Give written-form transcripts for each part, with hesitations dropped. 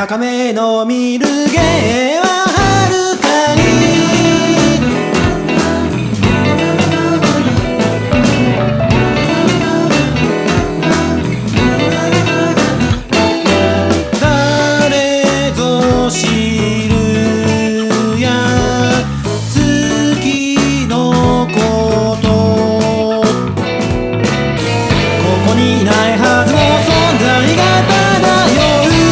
高めの見る芸は遥かに誰ぞ知るや月のことここにいないはずの存在が漂う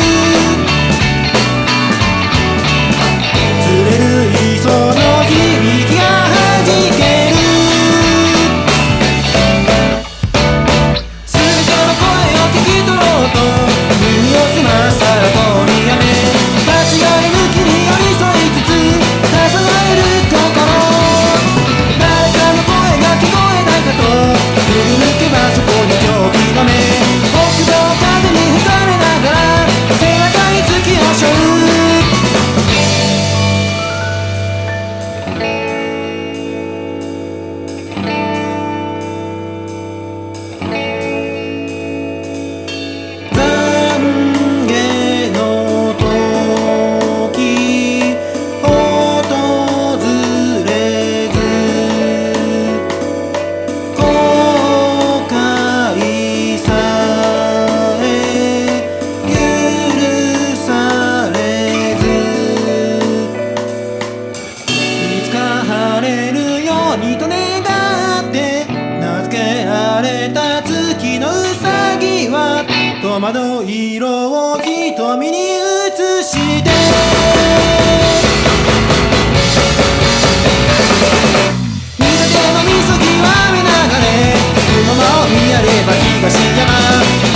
と願って名付けられた月のうさぎは戸惑い色を瞳に映して見立てのみそぎは目流れ雲間を見やれば東山